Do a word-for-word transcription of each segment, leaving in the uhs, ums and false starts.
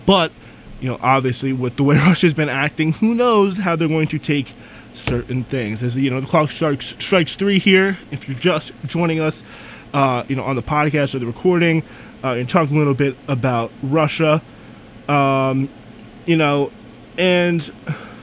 But, you know, obviously with the way Russia's been acting, who knows how they're going to take certain things. As, you know, the clock strikes, strikes three here. If you're just joining us, uh, you know, on the podcast or the recording, uh, and talking a little bit about Russia, um, you know, and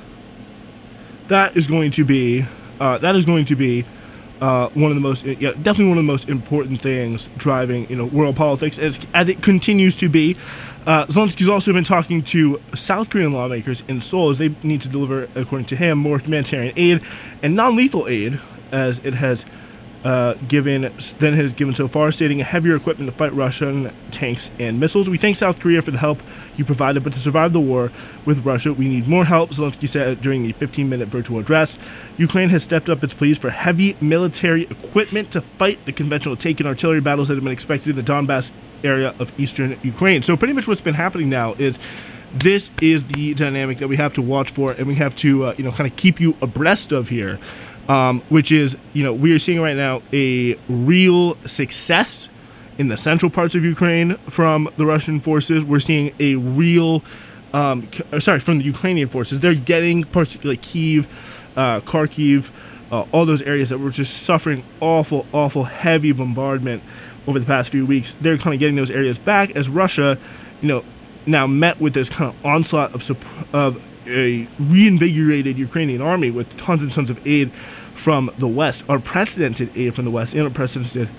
that is going to be, uh, that is going to be Uh, one of the most, yeah, definitely one of the most important things driving, you know, world politics as, as it continues to be. Uh, Zelensky's also been talking to South Korean lawmakers in Seoul as they need to deliver, according to him, more humanitarian aid and non-lethal aid, as it has uh, given, than it has given so far, stating heavier equipment to fight Russian tanks and missiles. We thank South Korea for the help you provided, but to survive the war with Russia, we need more help, Zelensky said during the fifteen-minute virtual address. Ukraine has stepped up its pleas for heavy military equipment to fight the conventional tank and artillery battles that have been expected in the Donbass area of eastern Ukraine. So pretty much what's been happening now is this is the dynamic that we have to watch for, and we have to, uh, you know, kind of keep you abreast of here, um, which is, you know, we are seeing right now a real success in the central parts of Ukraine from the Russian forces. We're seeing a real, um, sorry, from the Ukrainian forces. They're getting particularly Kyiv, uh, Kharkiv, uh, all those areas that were just suffering awful, awful heavy bombardment over the past few weeks. They're kind of getting those areas back as Russia, you know, now met with this kind of onslaught of, of a reinvigorated Ukrainian army with tons and tons of aid from the West, unprecedented aid from the West, and unprecedented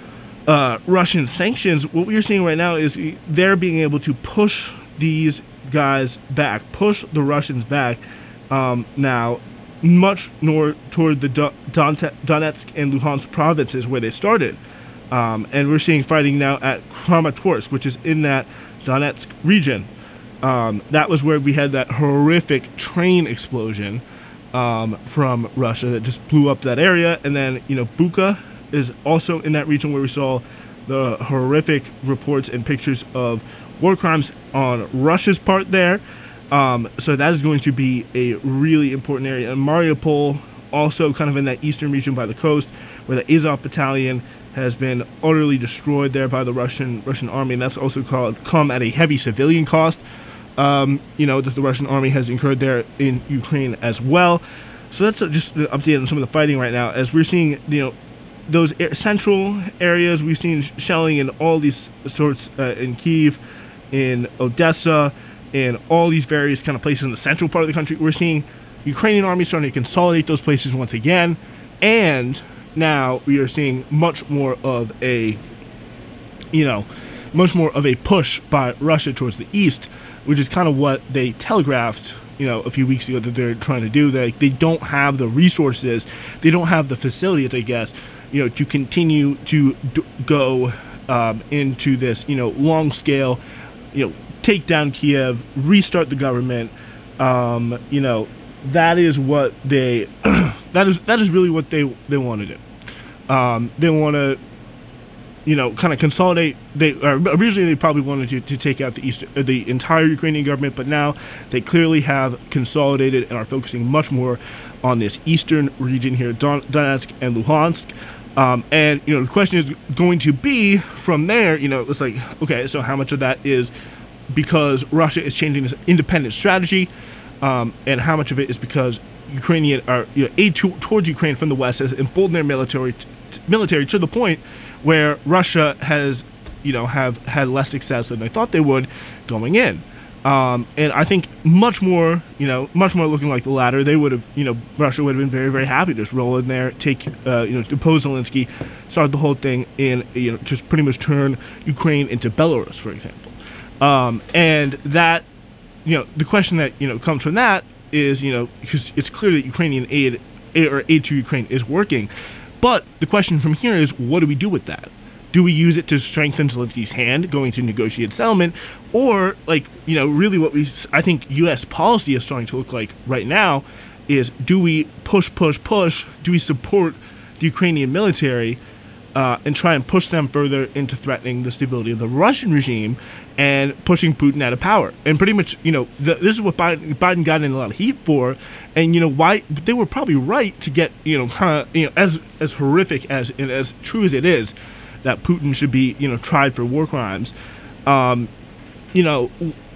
Uh, Russian sanctions. What we are seeing right now is they're being able to push these guys back, push the Russians back um, now much more toward the Don- Donetsk and Luhansk provinces where they started. Um, and we're seeing fighting now at Kramatorsk, which is in that Donetsk region. Um, that was where we had that horrific train explosion um, from Russia that just blew up that area. And then, you know, Bucha is also in that region where we saw the horrific reports and pictures of war crimes on Russia's part there. Um, so that is going to be a really important area. And Mariupol, also kind of in that eastern region by the coast, where the Azov battalion has been utterly destroyed there by the Russian Russian army, and that's also called come at a heavy civilian cost, um, you know, that the Russian army has incurred there in Ukraine as well. So that's just an update on some of the fighting right now, as we're seeing, you know, those central areas. We've seen shelling in all these sorts uh, in Kyiv, in Odessa, in all these various kind of places in the central part of the country. We're seeing Ukrainian army starting to consolidate those places once again, and now we are seeing much more of a, you know, much more of a push by Russia towards the east, which is kind of what they telegraphed, you know, a few weeks ago that they're trying to do. They they don't have the resources, they don't have the facilities, I guess, you know, to continue to d- go um, into this, you know, long scale, you know, take down Kiev, restart the government. Um, you know, that is what they, that is that is really what they they want to do. Um, they want to, you know, kind of consolidate. They uh, originally they probably wanted to, to take out the east, uh, the entire Ukrainian government, but now they clearly have consolidated and are focusing much more on this eastern region here, Don, Donetsk and Luhansk. Um, and you know, the question is going to be from there. You know, it's like, okay, so how much of that is because Russia is changing its independent strategy, um, and how much of it is because Ukrainian or you know, aid to, towards Ukraine from the West has emboldened their military t- t- military to the point where Russia has, you know, have had less success than they thought they would going in. Um, and I think much more, you know, much more looking like the latter. They would have, you know, Russia would have been very, very happy to just roll in there, take, uh, you know, depose Zelensky, start the whole thing in, you know, just pretty much turn Ukraine into Belarus, for example. Um, and that, you know, the question that, you know, comes from that is, you know, because it's clear that Ukrainian aid, aid or aid to Ukraine is working. But the question from here is, what do we do with that? Do we use it to strengthen Zelensky's hand going to negotiate settlement? Or, like, you know, really what we, I think U S policy is starting to look like right now is, do we push, push, push? Do we support the Ukrainian military uh, and try and push them further into threatening the stability of the Russian regime and pushing Putin out of power? And pretty much, you know, the, this is what Biden, Biden got in a lot of heat for. And, you know, why they were probably right to get, you know, kind of, you know, as, as horrific as, and as true as it is, that Putin should be, you know, tried for war crimes. Um, you know,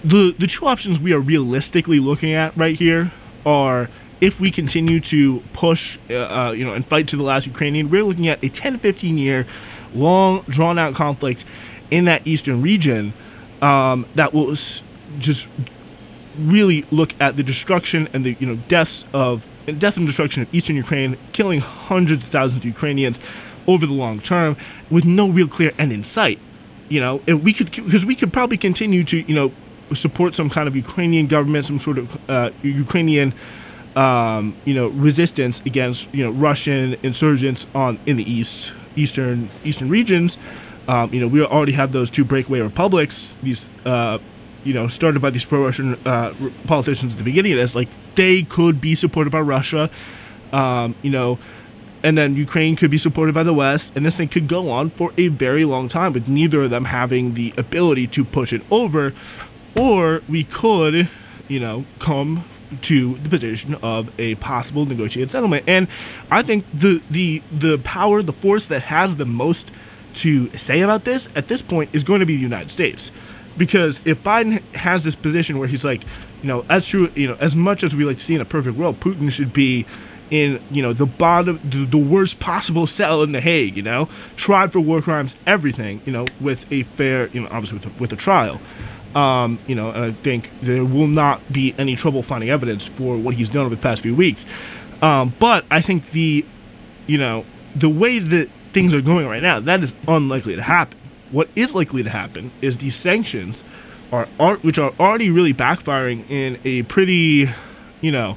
the the two options we are realistically looking at right here are, if we continue to push, uh, uh, you know, and fight to the last Ukrainian, we're looking at a ten to fifteen year long, drawn out conflict in that eastern region um, that will s- just really look at the destruction and the, you know, deaths of death and destruction of eastern Ukraine, killing hundreds of thousands of Ukrainians over the long term, with no real clear end in sight. You know, and we could, because we could probably continue to, you know, support some kind of Ukrainian government, some sort of uh, Ukrainian, um, you know, resistance against, you know, Russian insurgents on in the east, eastern, eastern regions. Um, you know, we already have those two breakaway republics. These, uh, you know, started by these pro-Russian uh, politicians at the beginning of this. Like, they could be supported by Russia, um, you know, and then Ukraine could be supported by the West, and this thing could go on for a very long time with neither of them having the ability to push it over. Or we could, you know, come to the position of a possible negotiated settlement. And I think the the the power, the force that has the most to say about this at this point is going to be the United States. Because if Biden has this position where he's like, you know, as true, you know, as much as we like to see in a perfect world, Putin should be in, you know, the bottom, the, the worst possible cell in The Hague, you know, tried for war crimes, everything, you know, with a fair, you know, obviously with a, with a trial. Um, you know, and I think there will not be any trouble finding evidence for what he's done over the past few weeks. Um, but I think the, you know, the way that things are going right now, that is unlikely to happen. What is likely to happen is these sanctions are, are which are already really backfiring in a pretty, you know,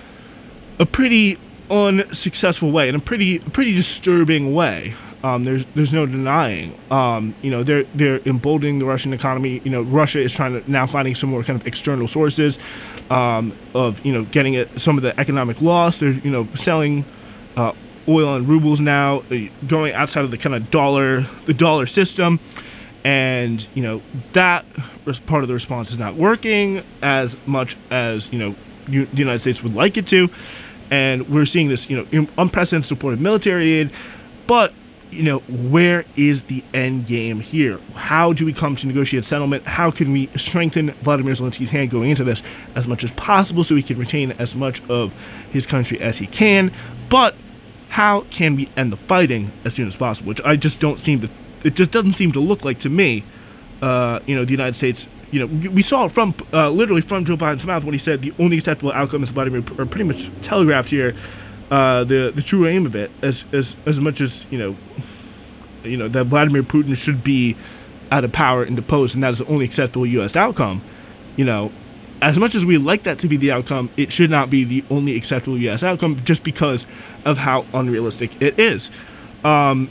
a pretty unsuccessful way, in a pretty pretty disturbing way. Um, there's there's no denying. Um, you know, they're they're emboldening the Russian economy. You know, Russia is trying to now finding some more kind of external sources um, of, you know, getting it some of the economic loss. They're, you know, selling uh, oil and rubles now, uh, going outside of the kind of dollar the dollar system, and you know that part of the response is not working as much as, you know, you, the United States would like it to, and we're seeing this, you know, unprecedented support of military aid, but you know, where is the end game here? How do we come to negotiate settlement? How can we strengthen Vladimir Zelensky's hand going into this as much as possible so he can retain as much of his country as he can? But how can we end the fighting as soon as possible? Which I just don't seem to, it just doesn't seem to look like to me, uh, you know, the United States, you know, we saw it from, uh, literally from Joe Biden's mouth when he said the only acceptable outcome is Vladimir, or pretty much telegraphed here, Uh, the the true aim of it, as as as much as, you know, you know that Vladimir Putin should be out of power and deposed, and that is the only acceptable U S outcome. You know, as much as we like that to be the outcome, it should not be the only acceptable U S outcome, just because of how unrealistic it is. Um,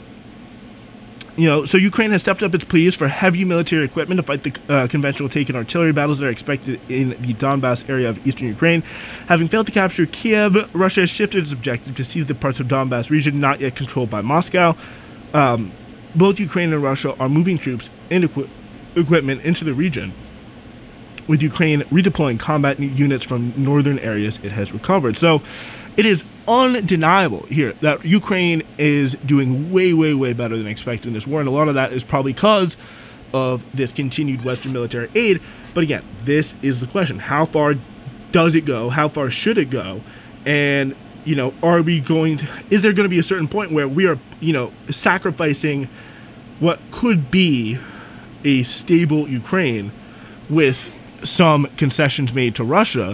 You know, so Ukraine has stepped up its pleas for heavy military equipment to fight the uh, conventional tank and artillery battles that are expected in the Donbass area of eastern Ukraine. Having failed to capture Kiev, Russia has shifted its objective to seize the parts of Donbass region not yet controlled by Moscow. Um, both Ukraine and Russia are moving troops and equi- equipment into the region, with Ukraine redeploying combat units from northern areas it has recovered. So it is undeniable here that Ukraine is doing way, way, way better than expected in this war, and a lot of that is probably because of this continued Western military aid. But again, this is the question. How far does it go? How far should it go? And, you know, are we going to, is there going to be a certain point where we are, you know, sacrificing what could be a stable Ukraine with some concessions made to Russia,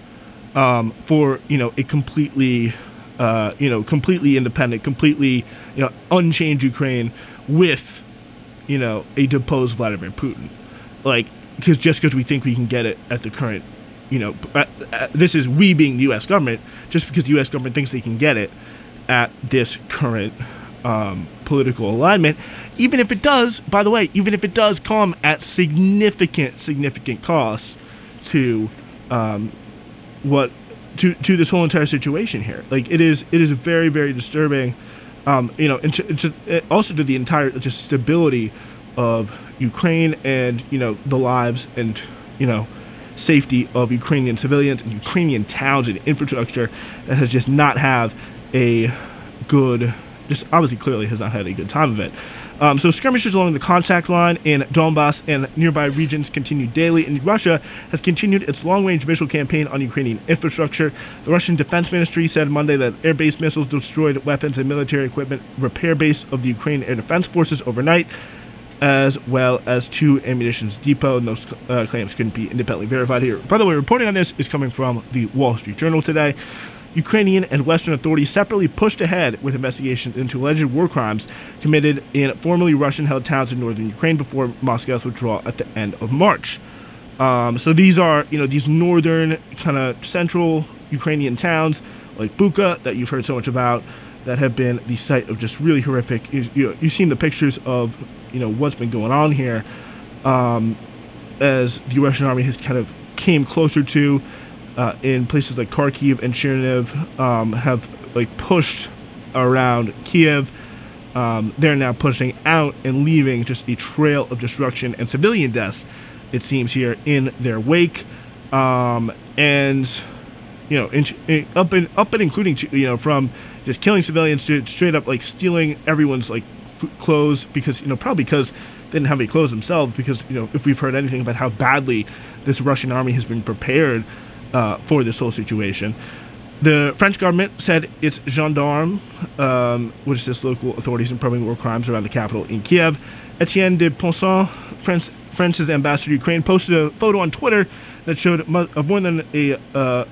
Um, for, you know, a completely, uh, you know, completely independent, completely, you know, unchanged Ukraine with, you know, a deposed Vladimir Putin? Like, because just because we think we can get it at the current, you know, at, at, this is we being the U S government, just because the U S government thinks they can get it at this current um, political alignment, even if it does, by the way, even if it does come at significant, significant costs to, um, what to to this whole entire situation here. Like, it is it is very, very disturbing, um you know, and to, to, also to the entire just stability of Ukraine, and, you know, the lives and, you know, safety of Ukrainian civilians and Ukrainian towns and infrastructure that has just not have a good, just obviously clearly has not had a good time of it. Um, so skirmishes along the contact line in Donbass and nearby regions continue daily, and Russia has continued its long-range missile campaign on Ukrainian infrastructure. The Russian Defense Ministry said Monday that air-based missiles destroyed weapons and military equipment repair base of the Ukrainian Air Defense Forces overnight, as well as two ammunition depot, and those uh, claims couldn't be independently verified here. By the way, reporting on this is coming from the Wall Street Journal today. Ukrainian and Western authorities separately pushed ahead with investigations into alleged war crimes committed in formerly Russian-held towns in northern Ukraine before Moscow's withdrawal at the end of March. Um, so these are, you know, these northern kind of central Ukrainian towns like Bucha that you've heard so much about that have been the site of just really horrific. You, you, you've seen the pictures of, you know, what's been going on here um, as the Russian army has kind of came closer to. Uh, in places like Kharkiv and Chernihiv, um, have like pushed around Kiev. Um, they're now pushing out and leaving just a trail of destruction and civilian deaths, it seems, here in their wake. Um, and you know, in, in, up and up and including to, you know, from just killing civilians to straight up like stealing everyone's like f- clothes because you know probably because they didn't have any clothes themselves. Because you know if we've heard anything about how badly this Russian army has been prepared Uh, for this whole situation. The French government said its gendarmes, um, which assists local authorities in probing war crimes around the capital in Kiev. Etienne de Ponson, French, France's ambassador to Ukraine, posted a photo on Twitter that showed mo- of more than a uh,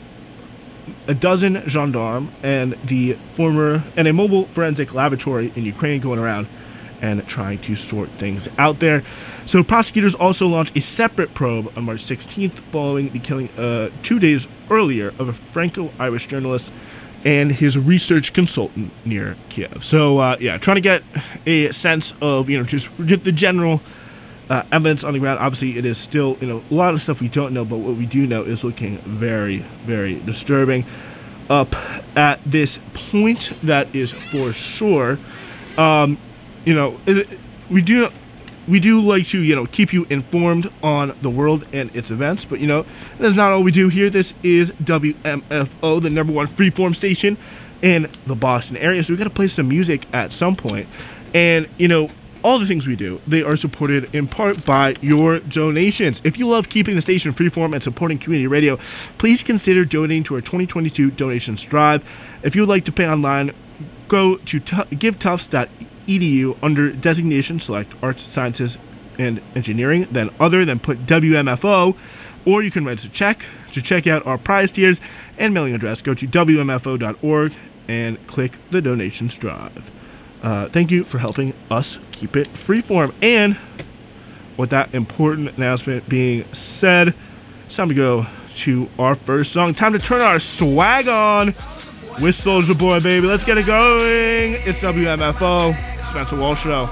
a dozen gendarmes and the former and a mobile forensic laboratory in Ukraine going around and trying to sort things out there. So prosecutors also launched a separate probe on March sixteenth following the killing uh, two days earlier of a Franco-Irish journalist and his research consultant near Kiev. So uh, yeah, trying to get a sense of, you know, just the general uh, evidence on the ground. Obviously, it is still, you know, a lot of stuff we don't know, but what we do know is looking very, very disturbing up at this point. That is for sure. Um, You know, it, we do we do like to, you know, keep you informed on the world and its events, but, you know, that's not all we do here. This is W M F O, the number one freeform station in the Boston area, so we got to play some music at some point. And, you know, all the things we do, they are supported in part by your donations. If you love keeping the station freeform and supporting community radio, please consider donating to our twenty twenty-two donations drive. If you would like to pay online, go to t- give tufts dot edu under designation, select arts, sciences, and engineering, then other, then put W M F O, or you can write us a check. To check out our prize tiers and mailing address, go to W M F O dot org and click the donations drive. Uh, thank you for helping us keep it freeform. And with that important announcement being said, it's time to go to our first song. Time to turn our swag on with Soulja Boy, baby. Let's get it going. It's W M F O, Spencer Walsh Show.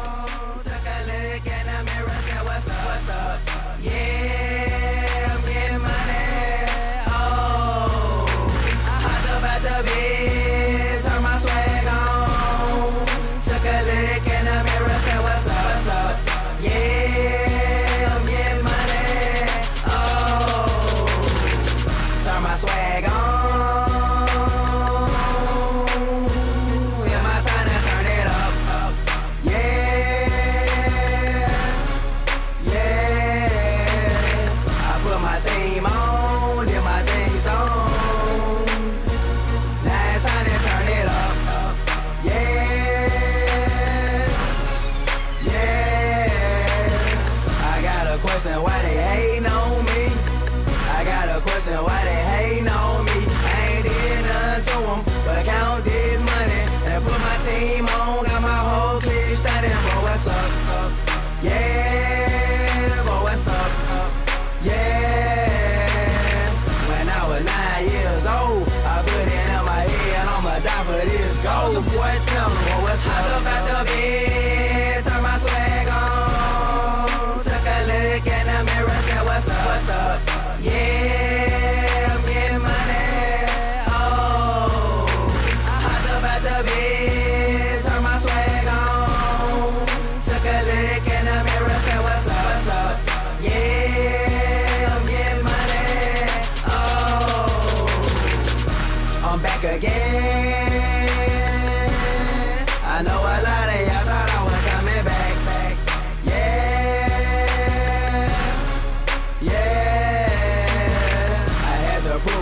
Soulja Boy, tell me what's up. I about the bed, turn my swag on. Took a look in the mirror, said what's up, what's up. Yeah, I'm getting money. Oh, I hopped up out the bed, turn my swag on. Took a look in the mirror, said what's up, what's up. Yeah, I'm getting money. Oh, I'm back again.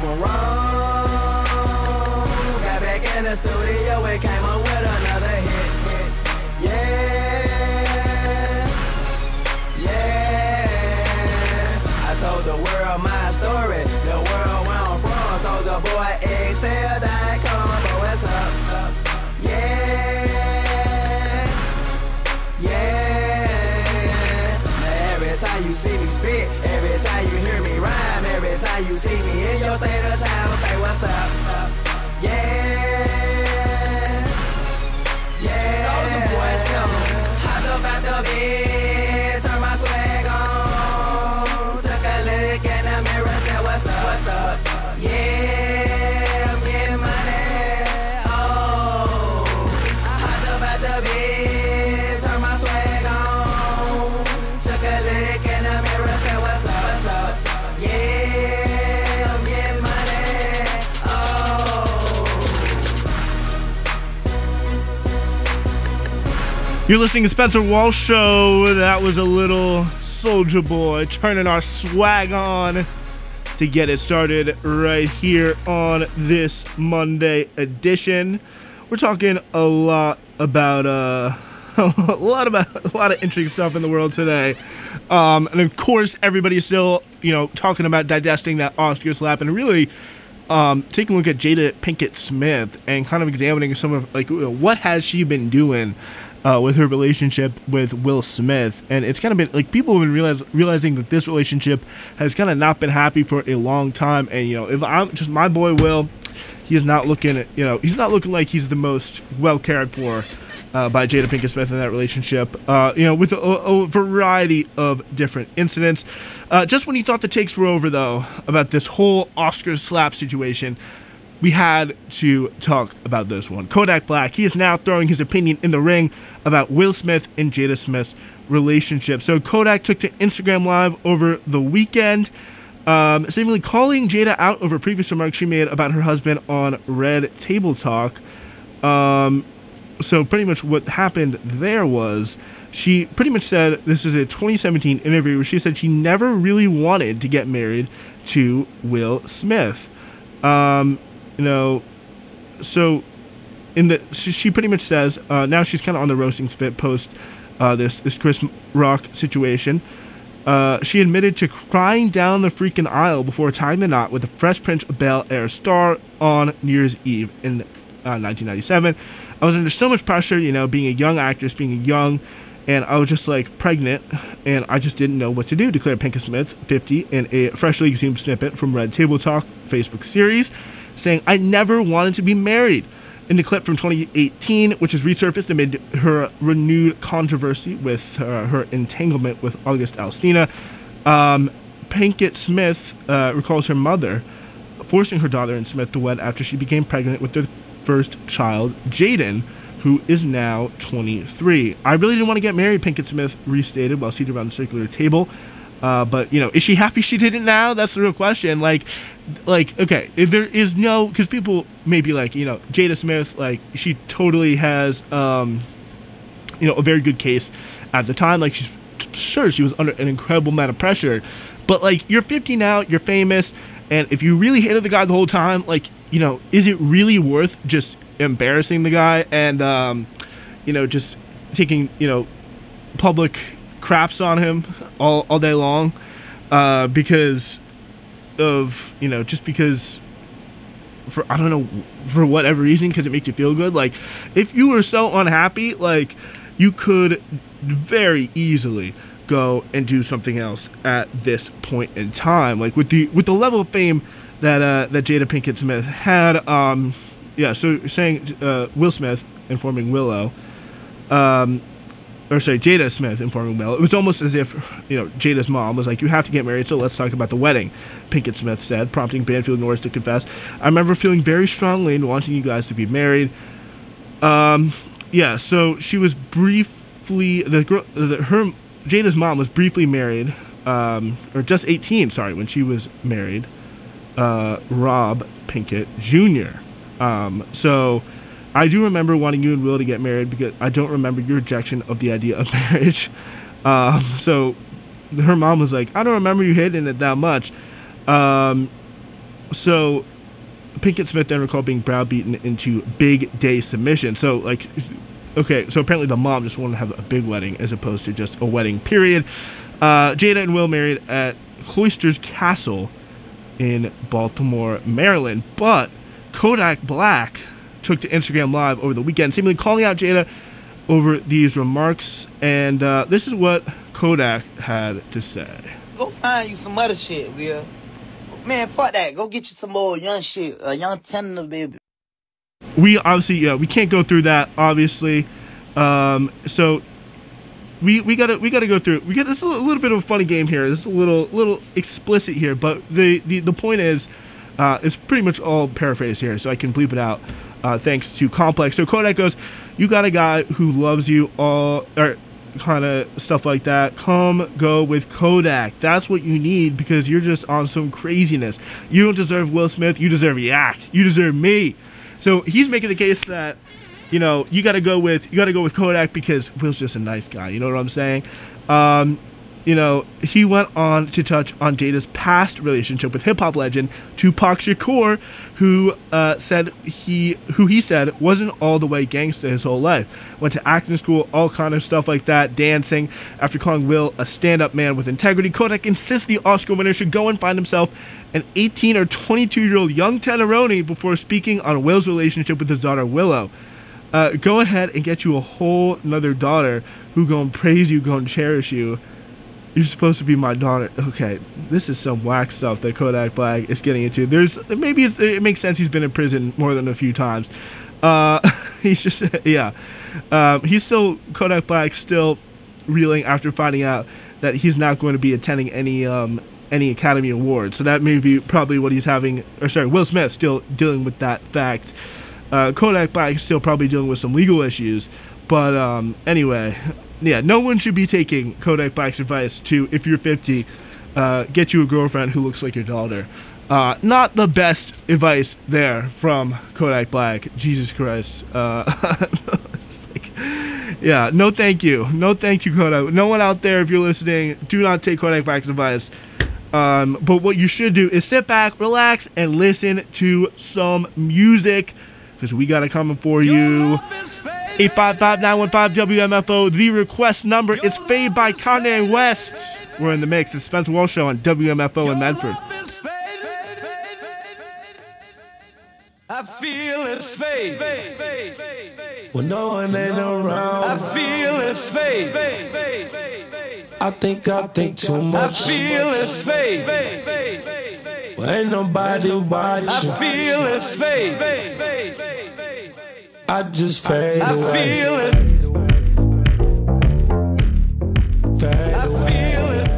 from wrong. Got back in the studio and came up with another hit, hit. Yeah, yeah. I told the world my story, the world where I'm from. Soulja Boy X L dot com, but what's up, up? Yeah, yeah. Now every time you see me spit, every time you hear me rhyme, every time you see me in your state of town, say what's up, up? Yeah, yeah. Soulja Boy, tell me, hop up out the bed, turn my swag on, took a look in the mirror, said what's up, what's up? Yeah, I'm getting money. Oh, hopped up out the bed, turn my swag on, took a look in the mirror, said what's up, what's up? Yeah, I'm getting money. Oh. You're listening to Spencer Walsh Show. That was a little Soulja Boy turning our swag on to get it started right here on this Monday edition. We're talking a lot about uh, a lot about a lot of interesting stuff in the world today, um, and of course, everybody is still you know talking about digesting that Oscar slap and really um, taking a look at Jada Pinkett Smith and kind of examining some of like what has she been doing uh, with her relationship with Will Smith. And it's kind of been like people have been realize, realizing that this relationship has kind of not been happy for a long time. And you know, if I'm just my boy Will, he is not looking you know he's not looking like he's the most well cared for uh, by Jada Pinkett Smith in that relationship, uh, you know, with a, a variety of different incidents. Uh, just when you thought the takes were over, though, about this whole Oscar slap situation, we had to talk about this one. Kodak Black, he is now throwing his opinion in the ring about Will Smith and Jada Smith's relationship. So Kodak took to Instagram Live over the weekend, um, seemingly calling Jada out over previous remarks she made about her husband on Red Table Talk. Um... So pretty much what happened there was she pretty much said, this is a twenty seventeen interview where she said she never really wanted to get married to Will Smith. Um, you know, so in the she, she pretty much says uh, now she's kind of on the roasting spit post uh, this this Chris Rock situation. Uh, she admitted to crying down the freaking aisle before tying the knot with the Fresh Prince of Bel-Air star on New Year's Eve in uh, nineteen ninety-seven. I was under so much pressure, you know, being a young actress, being young, and I was just like pregnant, and I just didn't know what to do, declared Pinkett Smith, fifty, in a freshly exhumed snippet from Red Table Talk Facebook series, saying, "I never wanted to be married." In the clip from twenty eighteen, which has resurfaced amid her renewed controversy with uh, her entanglement with August Alsina, um, Pinkett Smith uh, recalls her mother forcing her daughter and Smith to wed after she became pregnant with their first child, Jaden, who is now twenty-three. "I really didn't want to get married," Pinkett Smith restated while seated around the circular table. Uh, but, you know, is she happy she did it now? That's the real question. Like, like okay, there is no... Because people may be like, you know, Jada Smith, like, she totally has, um, you know, a very good case at the time. Like, she's sure she was under an incredible amount of pressure. But, like, you're fifty now, you're famous, and if you really hated the guy the whole time, like, you know, is it really worth just embarrassing the guy and, um, you know, just taking, you know, public craps on him all, all day long uh, because of, you know, just because for, I don't know, for whatever reason, because it makes you feel good. Like, if you were so unhappy, like, you could very easily go and do something else at this point in time. Like, with the with the level of fame that uh, that Jada Pinkett Smith had, um, yeah, so saying uh, Will Smith informing Willow, um, or sorry, Jada Smith informing Willow, it was almost as if, you know, Jada's mom was like, "You have to get married, so let's talk about the wedding," Pinkett Smith said, prompting Banfield Norris to confess, "I remember feeling very strongly and wanting you guys to be married." Um, yeah, so she was briefly, the girl, the, her, Jada's mom was briefly married, um, or just eighteen, sorry, when she was married, uh, Rob Pinkett Junior Um, so I do remember wanting you and Will to get married because I don't remember your rejection of the idea of marriage. Um, so her mom was like, "I don't remember you hating it that much." Um, so Pinkett Smith then recalled being browbeaten into big day submission. So, like, okay, so apparently the mom just wanted to have a big wedding as opposed to just a wedding, period. Uh, Jada and Will married at Cloisters Castle in Baltimore, Maryland. But Kodak Black took to Instagram Live over the weekend, seemingly calling out Jada over these remarks. And uh, this is what Kodak had to say. Go find you some other shit, Will. Man, fuck that. Go get you some more young shit. A young tender baby. We obviously, yeah, we can't go through that, obviously. Um, so we we gotta we gotta go through. We got this is a little bit of a funny game here. This is a little little explicit here, but the the, the point is, uh, it's pretty much all paraphrased here, so I can bleep it out. Uh, thanks to Complex. So Kodak goes, "You got a guy who loves you all," or kind of stuff like that. Come go with Kodak. That's what you need because you're just on some craziness. You don't deserve Will Smith. You deserve Yak. You deserve me. So he's making the case that, you know, you got to go with you got to go with Kodak because Will's just a nice guy. You know what I'm saying? Um, you know, he went on to touch on Jada's past relationship with hip hop legend Tupac Shakur, who uh, said he who he said wasn't all the way gangsta his whole life. Went to acting school, all kind of stuff like that, dancing. After calling Will a stand-up man with integrity, Kodak insists the Oscar winner should go and find himself an eighteen or twenty-two-year-old young tenderoni before speaking on Will's relationship with his daughter Willow. Uh, go ahead and get you a whole nother daughter who gonna praise you, gonna cherish you. You're supposed to be my daughter. Okay, this is some whack stuff that Kodak Black is getting into. There's maybe it's, it makes sense. He's been in prison more than a few times. Uh, he's just yeah. Um, he's still Kodak Black still reeling after finding out that he's not going to be attending any um, any Academy Awards. So that may be probably what he's having. Or sorry, Will Smith still dealing with that fact. Uh, Kodak Black is still probably dealing with some legal issues. But um, anyway. Yeah, no one should be taking Kodak Black's advice to, if you're fifty, uh, get you a girlfriend who looks like your daughter. Uh, not the best advice there from Kodak Black. Jesus Christ. Uh, like, yeah, no thank you. No thank you, Kodak. No one out there, if you're listening, do not take Kodak Black's advice. Um, but what you should do is sit back, relax, and listen to some music, because we got it coming for you. eight five five, nine one five, W M F O, the request number. It's Fade by Kanye West. We're in the mix. It's Spencer Walsh Show on W M F O in Medford. I feel it fade. When no one ain't around, I feel it fade. I think I think too much. I feel it fade. Well, ain't nobody watching. I feel it fade. I just fade I away. feel it. Fade I away. feel it.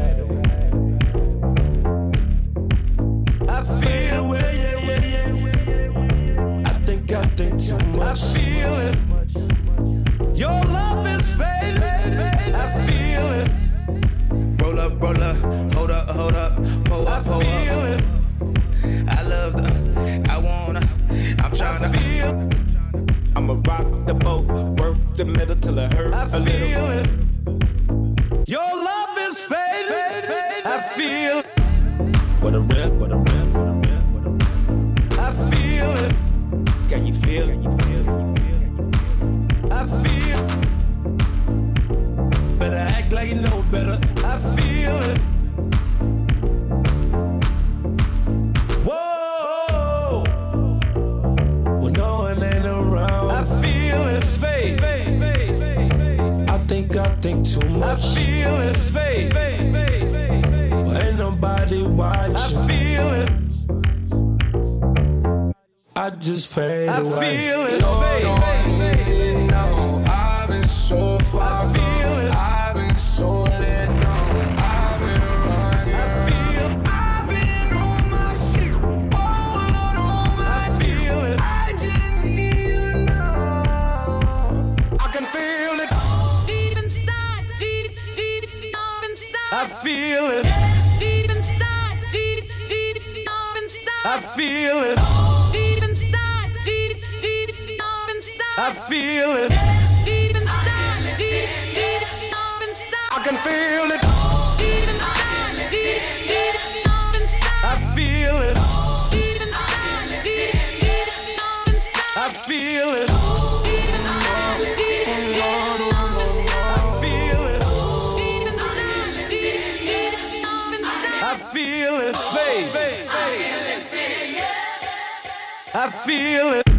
I Fade feel away, yeah, yeah, yeah. I think I think too I much. feel it. Your love is fading. I feel it. Roll up, roll up, hold up, hold up, pull I up, pull feel up. it. I love the, I wanna, I'm trying to Feel. I'ma rock the boat, work the middle till it hurt I a little. feel it. Your love is fading. I feel. What a rip, what a rip, what a rip, what a rip. I feel it. Can you feel it? I feel. Better act like you know better. I feel it. Whoa! When no one ain't around, I feel it fade. I think I think too I much. feel it fade. Well, ain't nobody I watching. feel it. I just fade I away. feel it fade. I've been so far I feel it. I've been so let down. I've been running. I feel. I've been on my shit. Oh, Lord, on my I feel it. I just need you now. I can feel it. Deep inside, deep, deep, deep inside. I feel it. Deep inside, deep, deep, deep inside. I feel it. Deep inside, deep, deep, deep inside. I feel it. Deep inside, deep, deep, deep inside. I can feel it. Deep inside, deep, deep, deep inside. I feel it. Deep I feel it.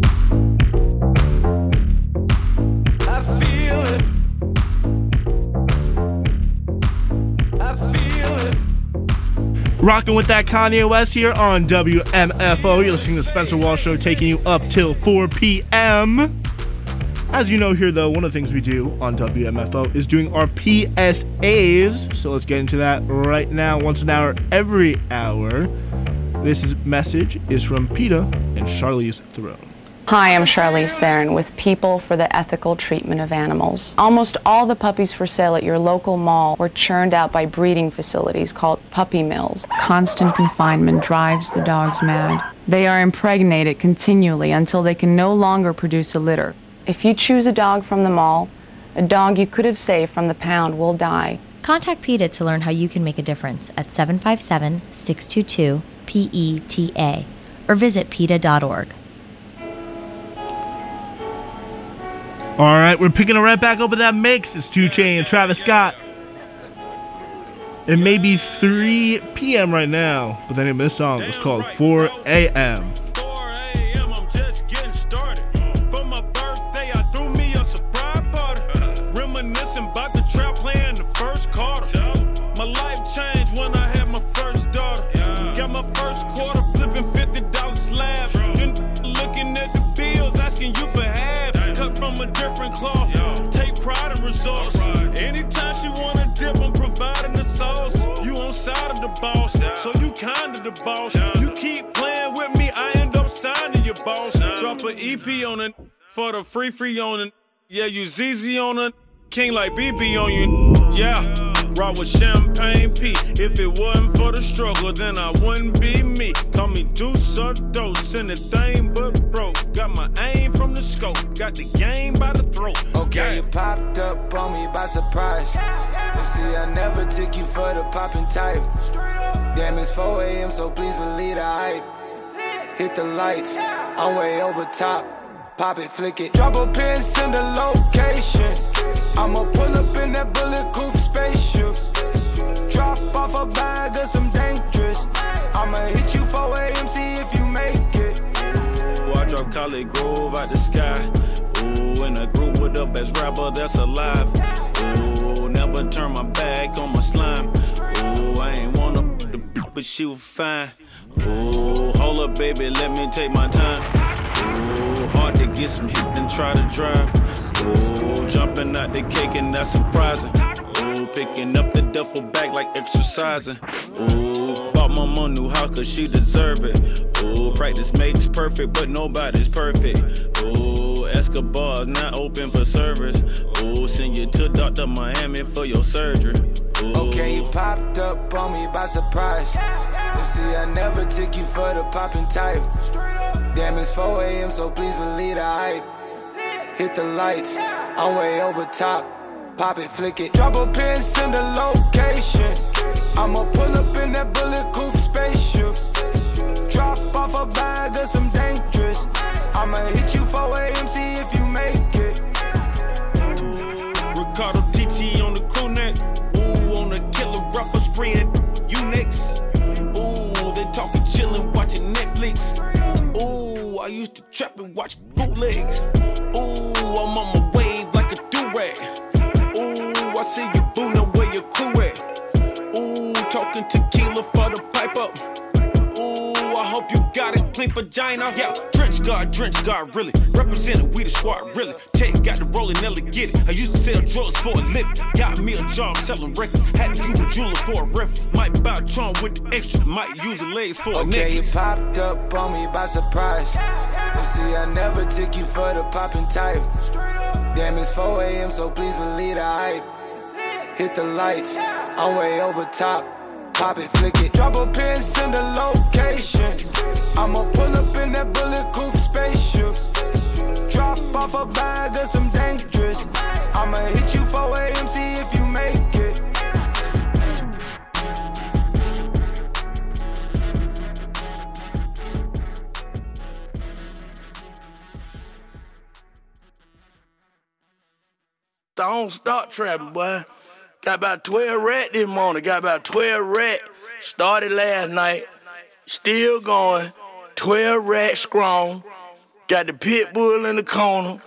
I feel it. I feel it. Rocking with that Kanye West here on W M F O. You're listening to the Spencer Walsh Show, taking you up till four p.m. As you know here, though, one of the things we do on W M F O is doing our P S As. So let's get into that right now. Once an hour, every hour. This is, message is from PETA and Charlize Theron. Hi, I'm Charlize Theron with People for the Ethical Treatment of Animals. Almost all the puppies for sale at your local mall were churned out by breeding facilities called puppy mills. Constant confinement drives the dogs mad. They are impregnated continually until they can no longer produce a litter. If you choose a dog from the mall, a dog you could have saved from the pound will die. Contact PETA to learn how you can make a difference at seven five seven, six two two, P E T A or visit PETA dot org. All right, we're picking it right back up with that mix. It's two Chainz and Travis Scott. It may be three p.m. right now, but the name of this song was called four a.m. Boss, so you kinda the boss. You keep playing with me, I end up signing your boss. Drop an E P on it for the free free on it. Yeah, you Z Z on it, King like B B on you. Yeah, rock with Champagne P. If it wasn't for the struggle, then I wouldn't be me. Call me Deuce or Dose, anything but broke. Got my aim from the scope, got the game by the throat. Okay, you popped up on me by surprise. And see, I never took you for the poppin' type. Damn, it's four a.m., so please believe the hype. Hit the lights, I'm way over top. Pop it, flick it, drop a pin, send a location. I'ma pull up in that bullet coupe spaceship. Drop off a bag of some dangerous. I'ma hit you four a.m., see if you make it. Boy, I drop College Grove out the sky. Ooh, in a group with the best rapper that's alive. Ooh, never turn my back on my slime. Ooh, I ain't wanna the but she was fine. Ooh, hold up, baby, let me take my time. Ooh, hard to get some hit and try to drive. Ooh, jumping out the cake and that's surprising. Ooh, picking up the duffel bag like exercising. Ooh, bought my mom new house cause she deserve it. Ooh, practice makes perfect, but nobody's perfect. Ooh, Escobar's not open for service. Ooh, send you to Doctor Miami for your surgery. Ooh. Okay, you popped up on me by surprise. And see, I never took you for the poppin' type. Damn, it's four a.m., so please believe the hype. Hit the lights, I'm way over top. Pop it, flick it, drop a pin, send a location. I'ma pull up in that bullet coupe spaceship. Drop off a bag of some dangerous. I'ma hit you four a.m., see if you make it. Ricardo T T on the crew neck. Ooh, on the killer rapper spraying you next. Ooh, they talking chillin', watching Netflix. Ooh, I used to trap and watch bootlegs. Ooh, I'm on my wave like a do-rag. Ooh, I see you boo, know where your crew at. Ooh, talking tequila for the pipe up. Ooh, I hope you got it, clean vagina. Yeah, Drench guard, Drench guard, really. Representing we the squad, really. Tech got the rolling, Nelly get it. I used to sell drugs for a living. Got me a job selling records. Had to use a jeweler for a reference. Might buy a Tron with the extra. Might use the legs for a okay, necklace. You popped up on me by surprise. And see, I never took you for the poppin' type. Damn, it's four a.m., so please believe the hype. Hit the lights, I'm way over top. Pop it, flick it, drop a pin, send a location. I'ma pull up in that bullet coupe spaceship. Drop off a bag of some dangerous. I'ma hit you four a.m., see if you make it. Don't stop trapping, boy. Got about twelve rat this morning. Got about twelve rat. Started last night. Still going. twelve racks strong. Got the pit bull in the corner.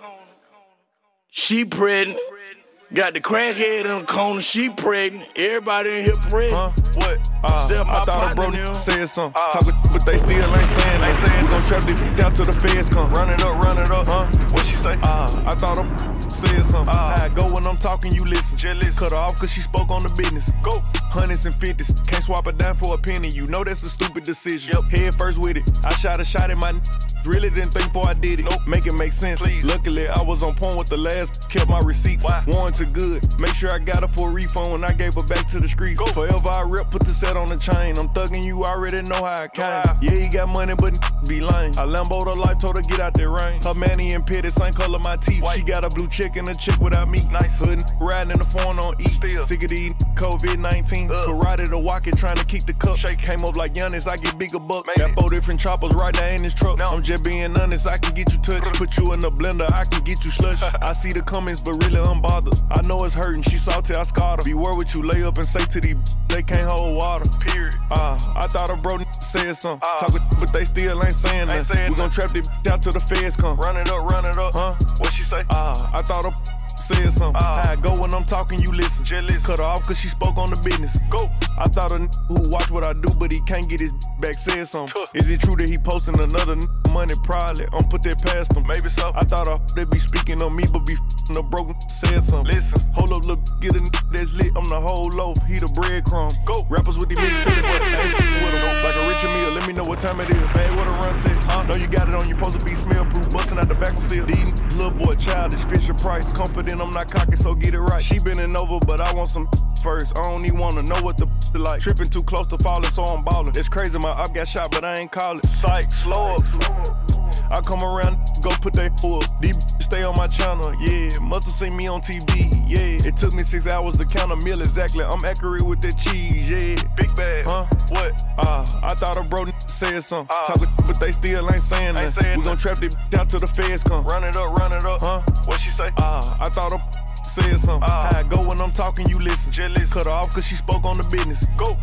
She pregnant. Got the crackhead in the corner. She pregnant. Everybody in here pregnant. Huh? What? Uh, Except my I thought a bro partner, said something. Uh, Talking, but they still ain't saying that. We gon' trap this down till the feds come. Run it up, run it up. Huh? What she say? Uh, I thought a said something. Uh, I go when I'm talking, you listen. Jealous. Cut her off cause she spoke on the business. Go. Hundreds and fifties. Can't swap it down for a penny. You know that's a stupid decision. Yep. Head first with it. I shot a shot at my n- Really didn't think before I did it. Nope. Make it make sense. Please. Luckily, I was on point with the last. Kept my receipts. Why? Warranted good. Make sure I got her for a refund when I gave her back to the streets. Go. Forever I rep, put the set on the chain. I'm thugging you, already know how I came. Wow. Yeah, he got money, but be lame. I Lambo'd her life, told her get out that rain. Her manny and pitty, same color my teeth. White. She got a blue chick and a chick without me. Nice. Hood riding in the phone on E. Still. Sick of these COVID nineteen. Karate to walk it, trying to keep the cup. Shake. Came up like Giannis, I get bigger bucks. Maybe. Got four different choppers right there in this truck. No. I'm just being honest, I can get you touched. Put you in the blender, I can get you slush. I see the comments, but really unbothered. I know it's hurting, she salty, I scarred her. Beware what you lay up and say to these they can't hold water. Period. Uh, I thought a bro said something. Uh, Talking, but they still ain't saying ain't nothing. saying We gon' trap this out till the feds come. Run it up, run it up. Huh? What she say? Uh, I thought a said something. Uh, I go when I'm talking, you listen. Jealous. Cut her off cause she spoke on the business. Go. I thought a n- who watch what I do, but he can't get his back said something. Tuh. Is it true that he posting another n- money? Probably. I'm put that past him. Maybe so. I thought a they be speaking on me, but be f***ing a broken said something. Listen. Hold up, look, get a n- that's lit. I'm the whole loaf. He the breadcrumb. Go. Rappers with the mixed feelings, but I ain't f***ing with him. Like a Richard Mille, let me know what time it is. Bag what a run set. Huh? Know you got it on, you supposed to be smell proof. Busting out the back of seal. These n- little boy childish, Fisher Price. Confident I'm not cocky, so get it right. She bending over, but I want some first. I don't even wanna know what the like. Tripping too close to falling, so I'm ballin'. It's crazy, my up got shot, but I ain't call it. Psych, slow up. I come around, go put that up. These stay on my channel, yeah. Must have seen me on T V, yeah. It took me six hours to count a meal exactly. I'm accurate with that cheese, yeah. Big bag. Huh? What? Uh, I thought a bro said something. Uh, Talking, but they still ain't saying ain't nothing. saying We gon' trap this down till the feds come. Run it up, run it up. Huh? What she say? Uh, I thought a said something. Uh, I go when I'm talking, you listen. Jealous. Cut her off cause she spoke on the business. Go.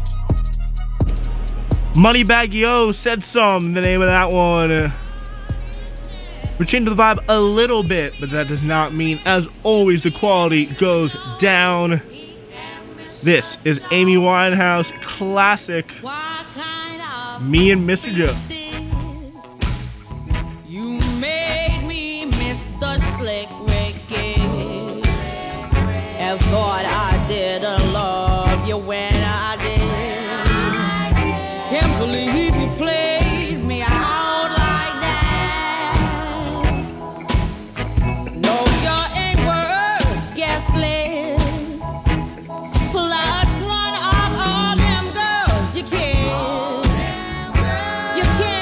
Moneybagg Yo said some, the name of that one. Uh, we're changing the vibe a little bit, but that does not mean, as always, the quality goes down. This is Amy Winehouse classic, Me and Mister Joe. You made me Mister Slick Ricky. And thought I didn't love you when I did. Can't believe you played me out like that. No, you ain't worth guessing. Plus one of all them girls you kissed. You can't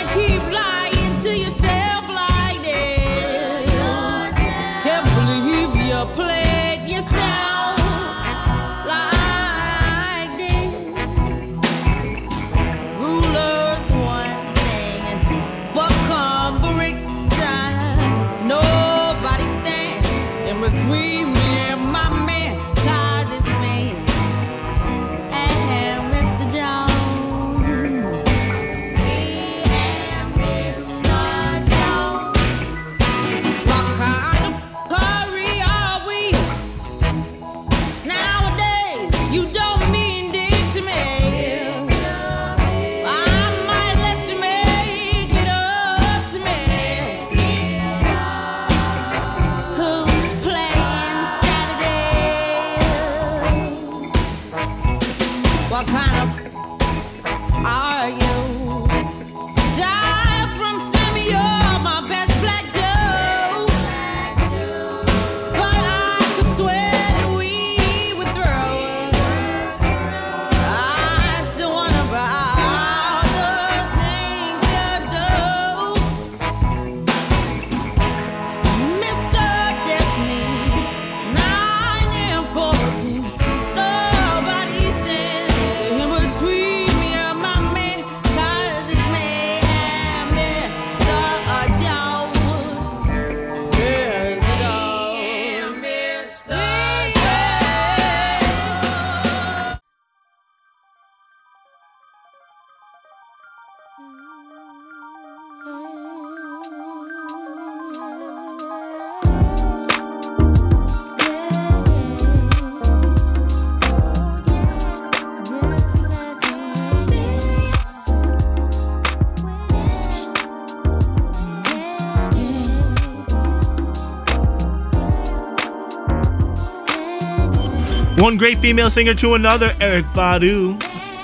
One great female singer to another, Erykah Badu.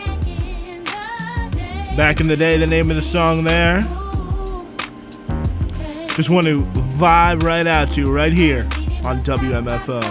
Back in the day, the name of the song there. Just want to vibe right out to right here on W M F O.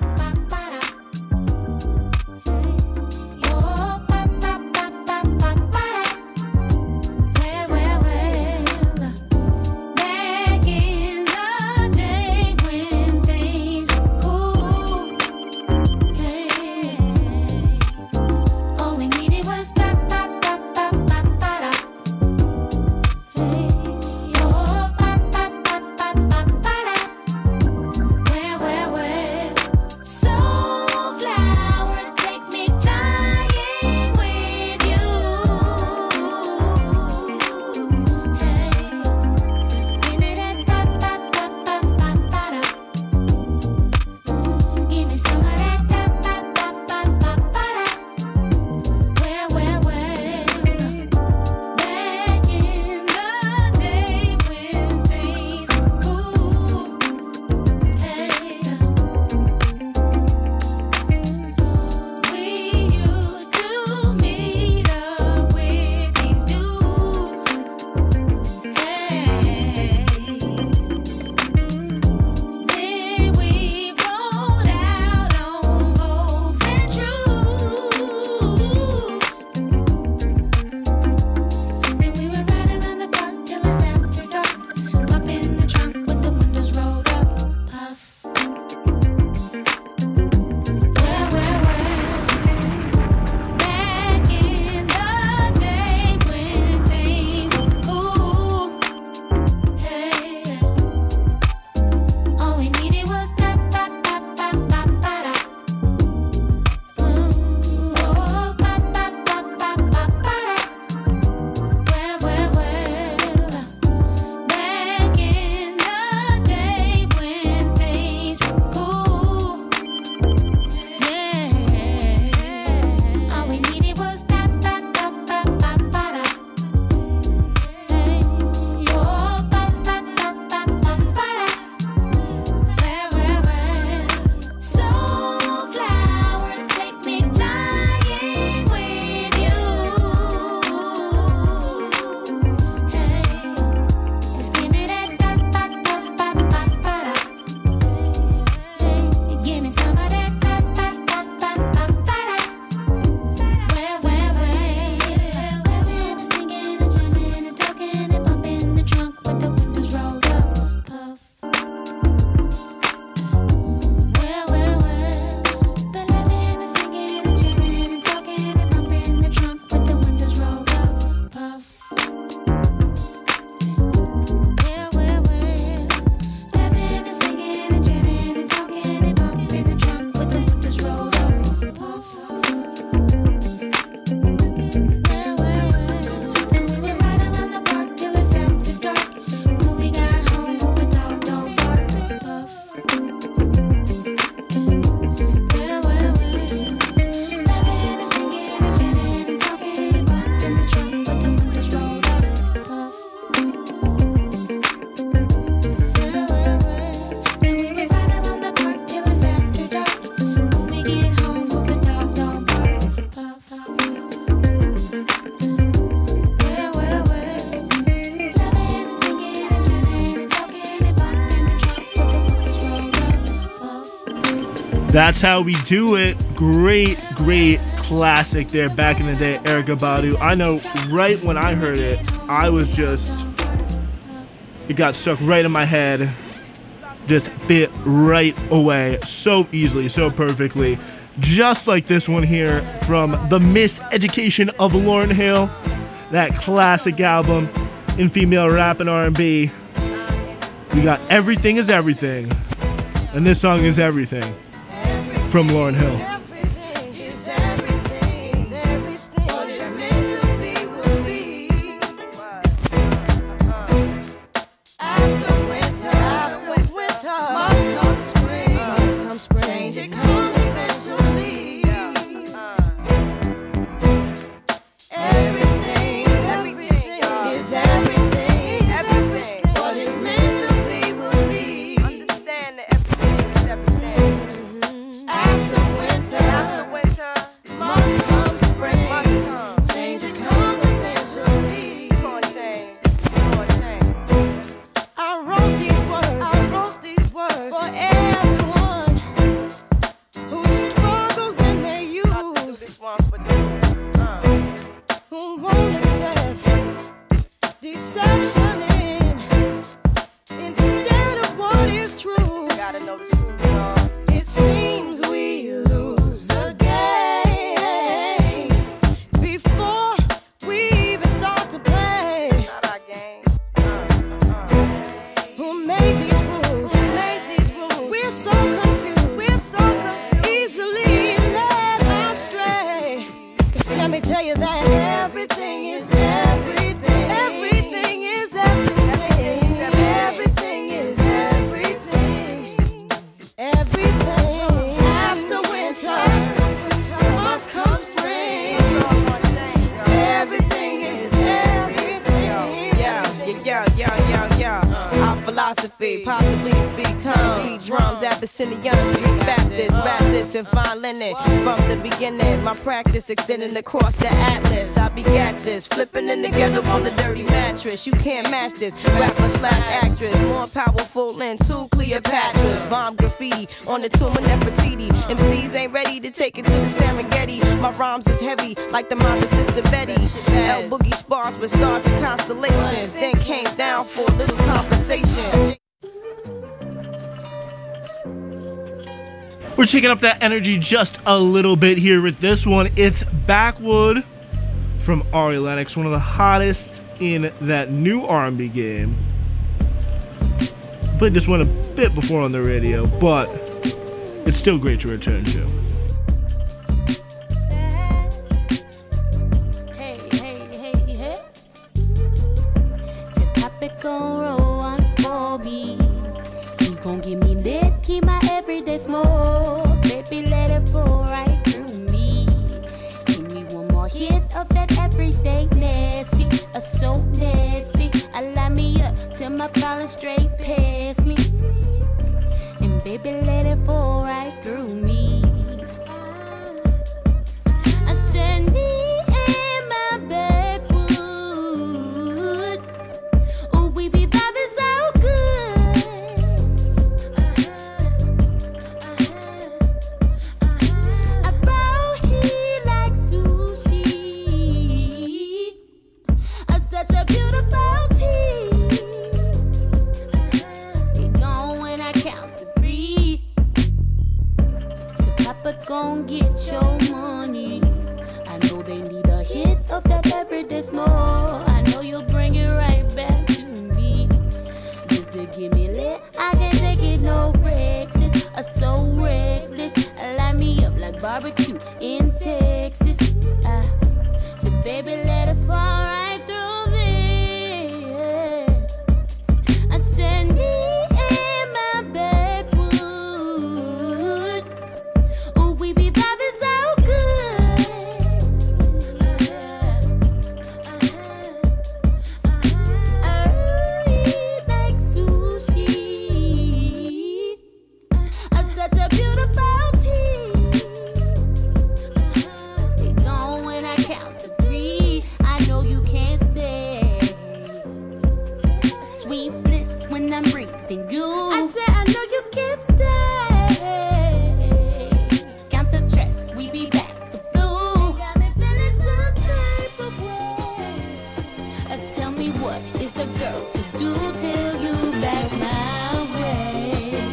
That's How We Do It. Great, great classic there back in the day, Erykah Badu. I know right when I heard it, I was just, it got stuck right in my head. Just fit right away so easily, so perfectly. Just like this one here from The Miseducation of Lauryn Hill. That classic album in female rap and R and B. We got Everything Is Everything. And this song is Everything from Lauryn Hill. After winter captioning instead of what is true. Gotta know the truth, y'all. It seems we lose the game before we even start to play. Not our game. Who made these rules? Who made these rules? We're so confused. We're so confused. Easily led astray. Let me tell you that everything is everything. Everything is everything. Everything is everything. Everything. After winter must come spring. Everything is everything. Yeah, yeah, yeah, yeah, yeah. Our philosophy, possibly speak tongues, beat drums, Abyssinian Street Baptist, rap this and fine linen. From the beginning, my practice extending across the atlas. I begat this, flipping in the ghetto on the dirty mattress. You can't match this, rapper slash actress, more powerful than two Cleopatras. Bomb graffiti on the tomb of Nefertiti. M Cs ain't ready to take it to the Serengeti. My rhymes is heavy like the mother sister Betty. L Boogie spars with stars and constellations. Then came down for a little conversation. We're taking up that energy just a little bit here with this one. It's Backwood from Ari Lennox, one of the hottest in that new R and B game. Played this one a bit before on the radio, but it's still great to return to. Hey, hey, hey, hey. Say pop it gon' roll on for me. You gon' give me lit, keep my everyday smoke. Baby, let it flow right through me. Give me one more hit of that everyday nasty. A so nasty. Allow me up till my collar straight past me. And baby, let it fall right through me. I said me and my backwood. Oh, we be vibing so good. I brought heat like sushi. Uh, such a beautiful tease. We gone when I count to three. So Papa gon' get your money. I know they need a hit of that everyday smoke. I know you'll bring it right back to me. Just to give me lit, I can't take it no reckless. Uh, so reckless. Light me up like barbecue in Texas. Uh, so baby, let it fall right through me. I said me and my backwood. Oh, we be vibing so good. I eat like sushi. Uh, such a beautiful tease. We gone when I count to three. I know you can't stay. Sweet bliss when I'm breathing you. I said I know you can't stay. Count to trust, we be back to blue. You got me feeling some type of way. Uh, tell me what is a girl to do till you back my way.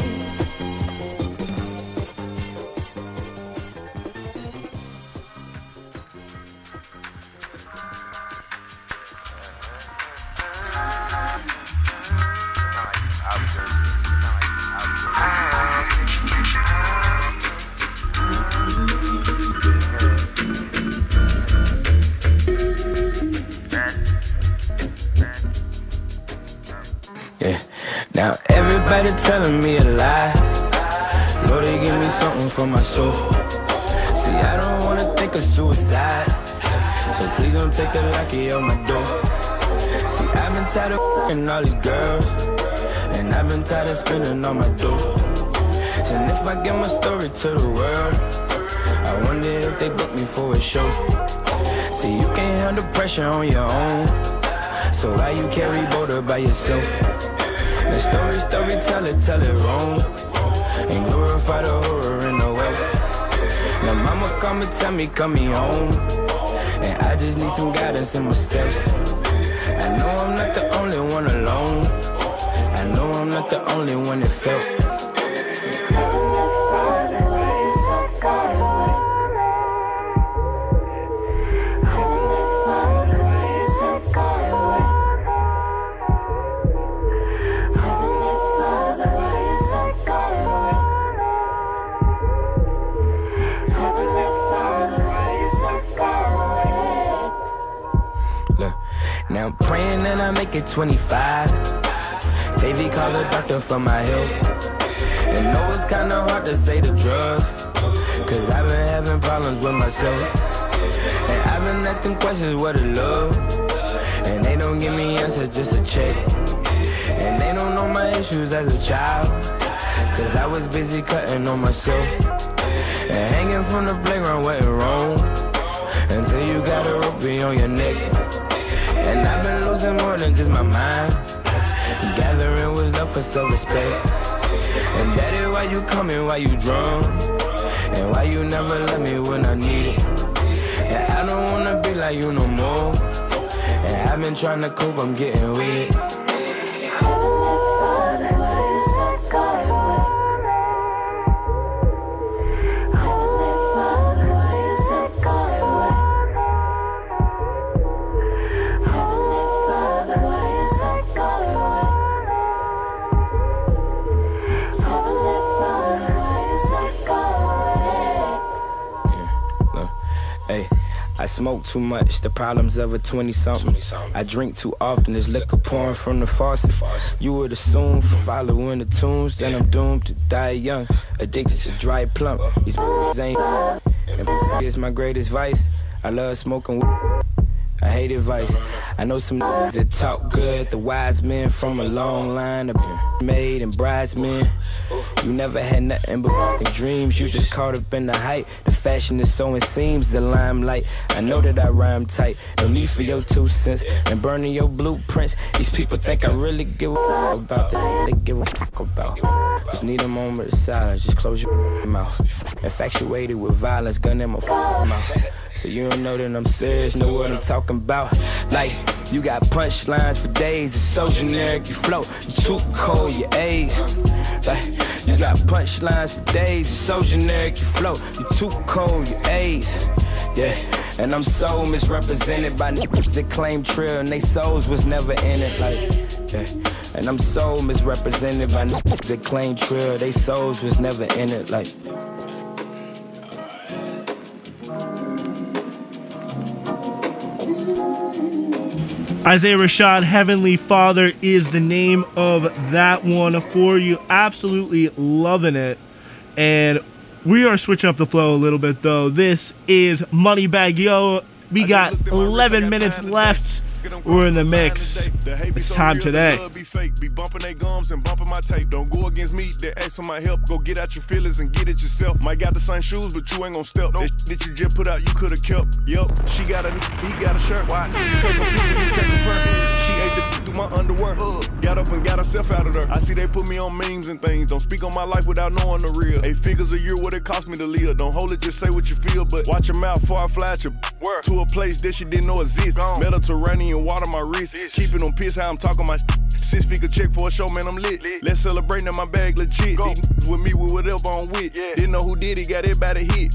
Yeah. Now everybody telling me a lie. Lord, they give me something for my soul. See, I don't wanna think of suicide, so please don't take the lucky on my door. See, I've been tired of f***ing all these girls, and I've been tired of spending all my dough. And if I get my story to the world, I wonder if they book me for a show. See, you can't handle pressure on your own, so why you carry border by yourself? The story, storyteller, tell it wrong, and glorify the horror and the wealth. Now mama call me, tell me, come me home, and I just need some guidance in my steps. I know I'm not the only one alone. I know I'm not the only one that felt. Heavenly Father, why you so far away? Heavenly Father, why you so far away? Heavenly Father, why you so far away? Heavenly Father, why you so far away? Look, now I'm praying that I make it twenty-five. Davey called the doctor for my health. And know it's kinda hard to say the drugs, cause I've been having problems with myself. And I've been asking questions, what is love? And they don't give me answers, just a check. And they don't know my issues as a child, cause I was busy cutting on myself. And hanging from the playground wasn't wrong, until you got a rope on your neck. And I've been losing more than just my mind. Gathering wisdom for self-respect. And daddy, why you coming, why you drunk? And why you never let me when I need it? And I don't wanna be like you no more. And I've been trying to cope, I'm getting weird. Heavenly Father, why you so far away? Heavenly Father, why you so far away? Heavenly Father, why you so far away? Heavenly Father, why you so far away? Yeah, look, hey. I smoke too much, the problems of a twenty-something. I drink too often, there's liquor pouring from the faucet. You would assume for following the tunes, then I'm doomed to die young. Addicted to dry plump. These ain't and is my greatest vice. I love smoking weed. I hate advice. I know some that talk good. The wise men from a long line of maid and bridesmen. You never had nothing but dreams. You just caught up in the hype. The fashion is so it seems the limelight. I know that I rhyme tight. No need for your two cents and burning your blueprints. These people think I really give a fuck about that. They give a fuck about. Just need a moment of silence. Just close your mouth. Infatuated with violence, gun in my mouth. So you don't know that I'm serious, know what I'm talking about. Like, you got punchlines for days, it's so generic, you float. You too cold, your age. Like, you got punchlines for days, it's so generic, you float. You too cold, your age. Yeah, and I'm so misrepresented by niggas that claim trill and they souls was never in it. Like, yeah, and I'm so misrepresented by niggas that claim trill, they souls was never in it. Like, Isaiah Rashad, Heavenly Father is the name of that one for you. Absolutely loving it. And we are switching up the flow a little bit, though. This is Moneybagg Yo. We got eleven minutes left. We're in the mix. It's time today. Be bumping they gums and bumping my tape. Don't go against me. They ask for my help. Go get out your feelings and get it yourself. Might got the same shoes, but you ain't gon' step. That shit that you just put out, you could've kept. Yup. She got a, he got a shirt. Why? Because I'm picking, he's taking her. She ate the through my underwear. Got up and got herself out of there. I see they put me on memes and things. Don't speak on my life without knowing the real. Eight figures a year, what it cost me to live. Don't hold it, just say what you feel. But watch your mouth before I fly at your word. To a place that she didn't know exists. Mediterranean water my wrist. Keeping them pissed how I'm talking my shit. Six figure check for a show, man, I'm lit. lit. Let's celebrate now, my bag legit. Go. These with me with whatever I'm with. Yeah. Didn't know who did it, got everybody hit.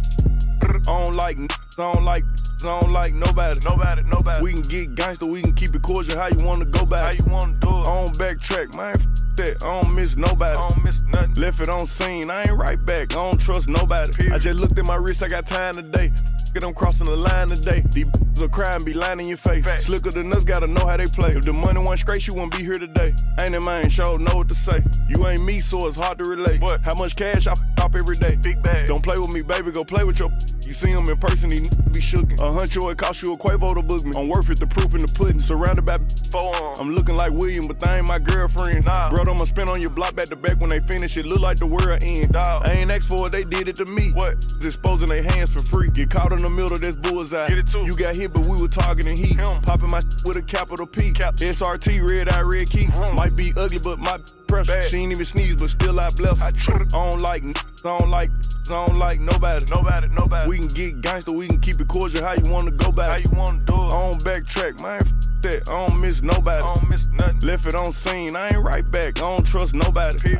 I don't like, I don't like, I don't like nobody. Nobody, nobody. We can get gangster, we can keep it cordial. How you wanna go back? How you wanna do it? I don't backtrack, man. F that. I don't miss nobody. I don't miss nothing. Left it on scene. I ain't right back. I don't trust nobody. Period. I just looked at my wrist. I got time today. F it, I'm crossing the line today. These b****s will cry and be lying in your face. Fact. Slicker than us, gotta know how they play. If the money wasn't straight, you wouldn't be here today. Ain't in my show, know what to say. You ain't me, so it's hard to relate. What? How much cash I f off every day? Big bag. Don't play with me, baby. Go play with your. You see him in person, he be shookin'. A huncho, it cost you a Quavo to book me. I'm worth it, the proof in the pudding. Surrounded by four arms. I'm looking like William, but they ain't my girlfriends. Nah. Bro, I'ma spin on your block back to back when they finish. It look like the world end. Dog. I ain't asked for it, they did it to me. What? Exposing their hands for free. Get caught in the middle, that's bullseye. Get it too. You got hit, but we were targeting heat. Him. Popping my with a capital P. Caps. S R T, red eye, red key. Mm. Might be ugly, but my pressure. Bad. She ain't even sneeze, but still I bless. I, I don't like, I don't like, I don't like nobody. Nobody, nobody. We can get gangster, we can keep it cordial. How you wanna go back? How you wanna do it? I don't backtrack, man. F that. I don't miss nobody. I don't miss nothing. Left it on scene. I ain't right back. I don't trust nobody.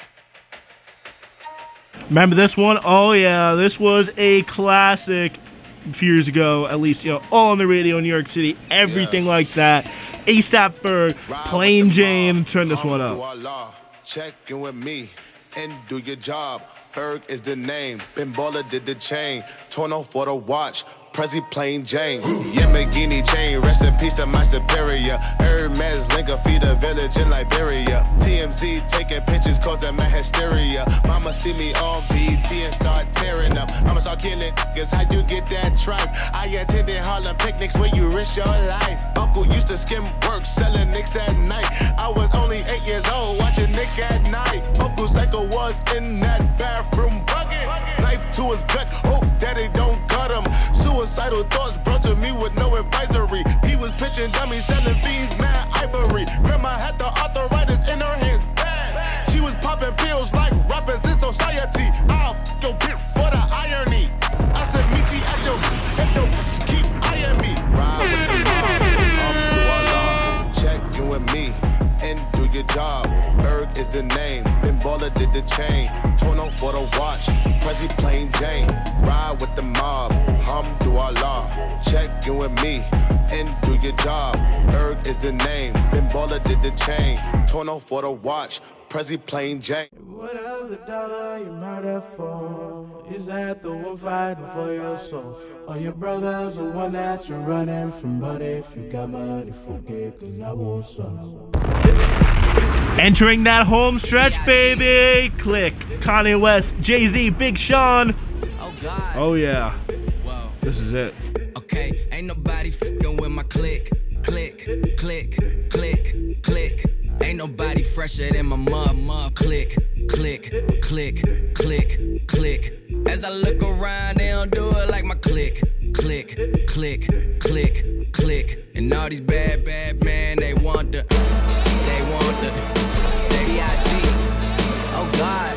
Remember this one? Oh yeah, this was a classic a few years ago, at least, you know, all on the radio in New York City, everything yeah. like that. ASAP Ferg, Plain Jane, turn this one up. Check in with me and do your job. Ferg is the name. Ben Baller did the chain. Torno for the watch. Prezi Plain Jane. Yamagini chain. Rest in peace to my superior. Hermes Linker feed a village in Liberia. T M Z taking pictures causing my hysteria. Mama see me on B T and start tearing up. I'ma start killing niggas. How you get that tripe? I attended Harlem picnics where you risk your life. Uncle used to skim work selling nicks at night. I was only eight years old watching Nick at night. Uncle Psycho was in that bathroom bucket. Knife to his gut. Hope daddy don't cut him. Suicidal thoughts brought to me with no advisory. He was pitching dummies, selling fiends, mad ivory. Grandma had the arthritis in her hands bad. She was popping pills like rappers in society. I'll f your bitch for the irony. I said meet you at your and don't keep eyeing me. Ride with the mob, um, check in with me and do your job. Ferg is the name. Ben Baller did the chain. Torno for the watch. Prezi Plain Jane. Ride with the mob. Alhamdulillah. Check in with me and do your job. Ferg is the name. Ben Baller did the chain. Torno for the watch. Prezi Plain Jane. Whatever the dollar you murder for, is that the one fighting for your soul? Or your brother's the one that you're running from? But if you got money, forget, cause I want some. Entering that home stretch, baby. Click. Kanye West, Jay-Z, Big Sean. Oh, God. Oh, yeah. Whoa. This is it. Okay, ain't nobody f***ing with my click. Click, click, click, click. Ain't nobody fresher than my mud, mud. Click, click, click, click, click. As I look around, they don't do it like my click. Click, click, click, click. And all these bad, bad men, they want the, they want the, they B I G. Oh God.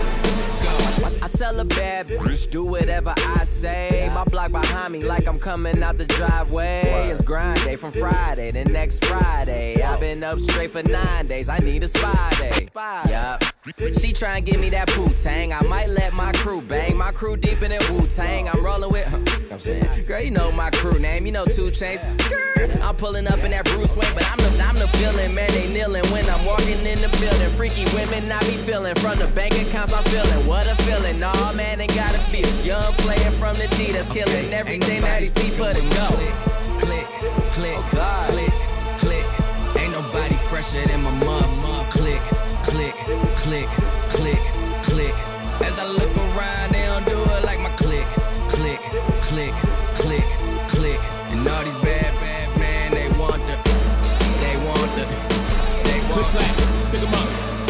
I tell a bad bitch, do whatever I say. My block behind me like I'm coming out the driveway. It's grind day from Friday to next Friday. I've been up straight for nine days, I need a spy day. Yup. She try and give me that Wu-Tang. I might let my crew bang. My crew deep in that Wu-Tang. I'm rolling with, huh, I'm saying, girl, you know my crew name. You know two Chainz. I'm pulling up in that Bruce Wayne, but I'm the, I'm the feeling, man. They kneeling when I'm walking in the building. Freaky women I be feeling. From the bank accounts I'm feeling. What a feeling. Nah, man, it gotta be a young player from the D that's killing okay. Everything that he see for the go. Click, click, click, oh click, click. Ain't nobody fresher than my mud, mud. Click, click, click, click, click. As I look around, they don't do it like my click, click, click, click, click. And all these bad, bad men, they want the, they want the, they want click, clack, stick 'em up.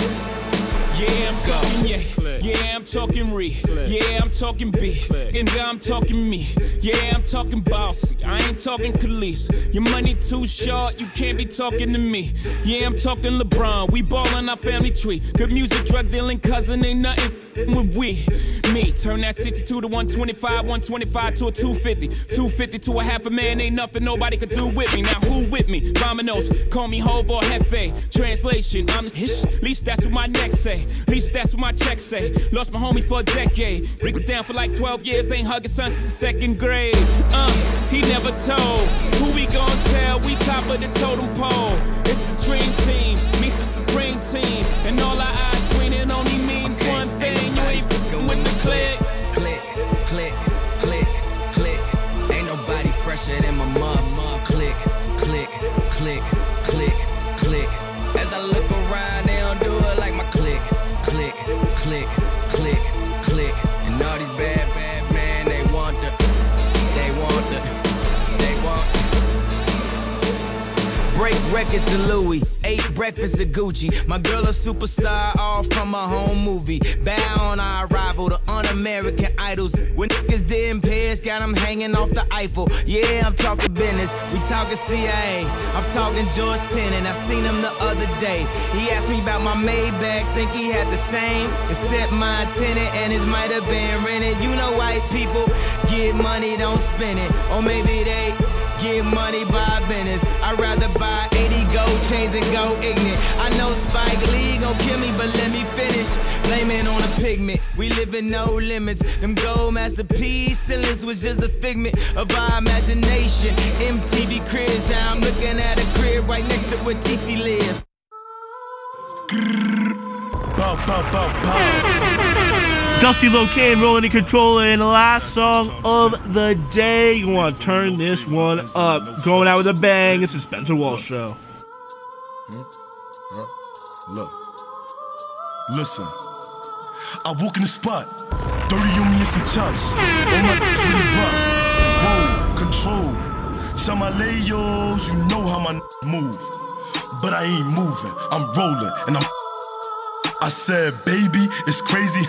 Yeah, I'm talking, yeah. Yeah, I'm talking re. Yeah, I'm talking B. And I'm talking me. Yeah, I'm talking bossy. I ain't talking Khalees. Your money too short, you can't be talking to me. Yeah, I'm talking LeBron. We ballin' our family tree. Good music, drug dealing cousin, ain't nothing with we. Me, turn that sixty-two to one twenty-five, one twenty-five to a two fifty. two fifty to a half a man, ain't nothing nobody could do with me. Now who with me? Dominoes, call me Hov or Hefe. Translation, I'm hish. Least that's what my neck say. Least that's what my check say. Lost my homie for a decade. Rick down for like twelve years, ain't hugging son since the second grade. Uh, he never told. Who we gon' tell? We top of the totem pole. It's the dream team, meets the supreme team. And all our eyes green, it only means okay. one thing. You ain't f***ing with the click. Click, click, click, click. Ain't nobody fresher than my mud, mud. Click, click, click, click, click. As I look around, they don't do it like my click. Click, click, click, click. And all these bad, bad men, they want the, they want the, they want. Break records of Louis, eight breakfasts of Gucci. My girl a superstar, all from a home movie. Bow on our arrival, the un-American idols. When niggas did in Paris, got them hanging off the Eiffel. Yeah, I'm talking business, we talking C I A. I'm talking George Tenet, I seen him the other day. He asked me about my Maybach, think he had the same. Except my tenant and his might have been rented. You know white people get money, don't spend it. Or maybe they get money by business. I'd rather buy eighty gold chains and go ignorant. I know Spike Lee gon' kill me, but let me finish. Blame it on a pigment. We live in no limits. Them gold masterpiece ceilings was just a figment of our imagination. M T V cribs, now I'm looking at a crib right next to where T C live. Bow, bow, bow, bow. Dusty Locane rolling and controlling. Last song of the day. You want to turn this one up. Going out with a bang. It's the Spencer Walsh Show. Hmm? Huh? Look. Listen. I walk in the spot. thirty on me and some chops. All my d***s really rock. Whoa, control. Shamalayos, you know how my n***s move. But I ain't moving. I'm rolling and I'm I said, baby, it's crazy.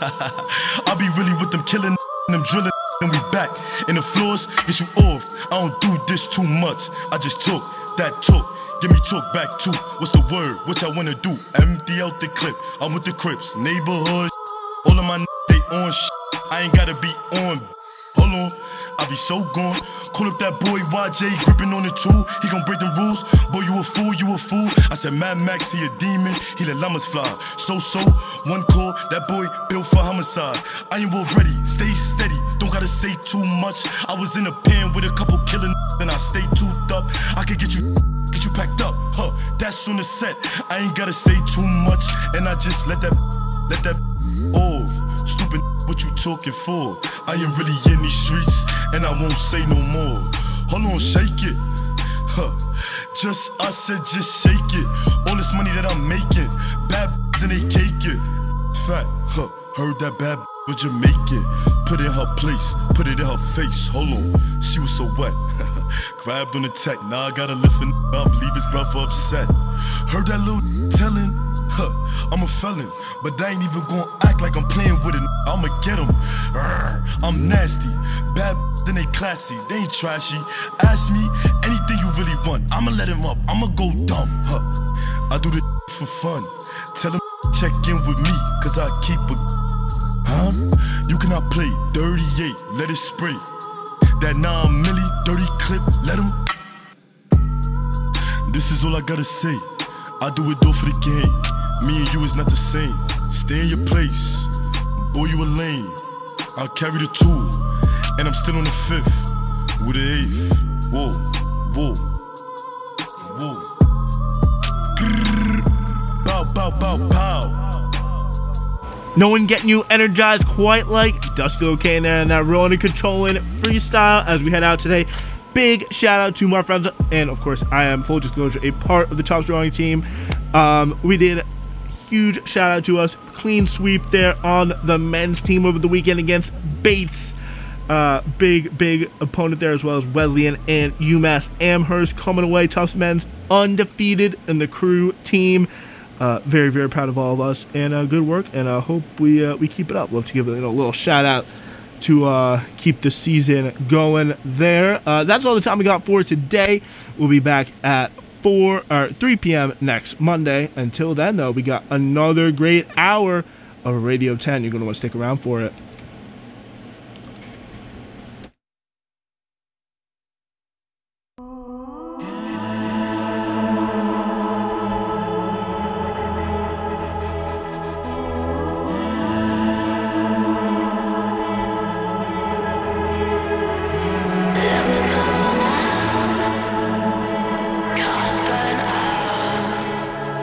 I be really with them killing, them drilling, and we back in the floors, get you off. I don't do this too much. I just talk, that talk, give me talk back too. What's the word? What y'all wanna do? Empty out the clip. I'm with the Crips, neighborhood. All of my n they on shit. I ain't gotta be on. Hold on, I be so gone. Call up that boy Y J, gripping on the tool. He gon' break them rules. Boy, you a fool, you a fool. I said, Mad Max, he a demon. He let llamas fly. So, so, one call, that boy built for homicide. I ain't already, stay steady. Don't gotta say too much. I was in a pen with a couple killin', and I stay toothed up. I could get you, get you packed up. Huh, that's on the set. I ain't gotta say too much. And I just let that, let that off. Stupid, what you talking for? I ain't really in these streets, and I won't say no more. Hold on, shake it. Huh. Just, I said just shake it. All this money that I'm making, bad and they cake it. Fat, huh. Heard that bad but Jamaican. Put it in her place, put it in her face. Hold on, she was so wet. Grabbed on the tech, now I gotta lift him up, leave his brother upset. Heard that little telling. Huh, I'm a felon, but I ain't even gonna act like I'm playing with it. I'ma get him. I'm nasty, bad then they classy, they ain't trashy. Ask me anything you really want, I'ma let him up, I'ma go dumb. Huh, I do this for fun. Tell him check in with me, cause I keep a. Huh? You cannot play thirty-eight, let it spray. That nine milli, dirty clip, let him. This is all I gotta say. I do it though for the game. Me and you is not the same. Stay in your place. Boy, you a lame. I'll carry the two. And I'm still on the fifth. With the eighth. Whoa, whoa, whoa. Grrr. Bow, bow, bow, pow. No one getting you energized quite like Dusty Locane there and that rolling and controlling freestyle as we head out today. Big shout out to my friends, and of course I am, full disclosure, a part of the Top Drawing team. Um, we did huge shout out to us, clean sweep there on the men's team over the weekend against Bates. Uh, big, big opponent there, as well as Wesleyan and UMass Amherst coming away. Tufts men's undefeated in the crew team. Uh, very, very proud of all of us, and uh, good work, and I uh, hope we uh, we keep it up. Love to give you know, a little shout out to uh, keep the season going there. Uh, that's all the time we got for today. We'll be back at four or three p m next Monday. Until then, though, we got another great hour of Radio ten. You're going to want to stick around for it.